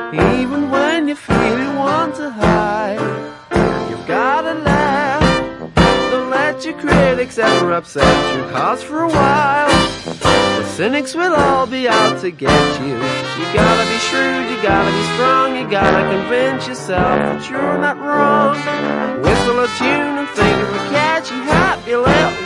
Even when you feel you want to hide, you've gotta laugh. Don't let your critics ever upset you, cause for a while the cynics will all be out to get you. You gotta be shrewd, you gotta be strong, you gotta convince yourself that you're not wrong. Whistle a tune and think of a catchy, happy little